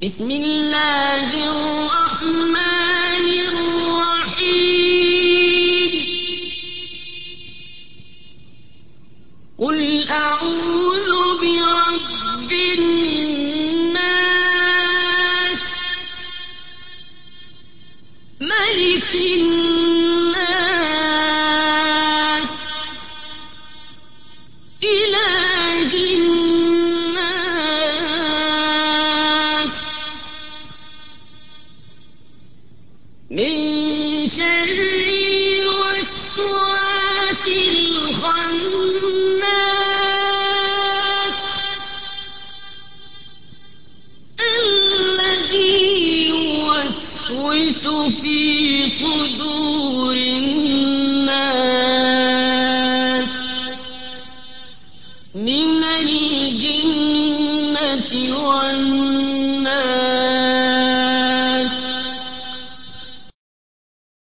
بسم الله الرحمن الرحيم قل أعوذ برب الناس ملك الناس إله الناس من شر الوسواس الخناس الذي يوسوس في صدور الناس من الجنة والناس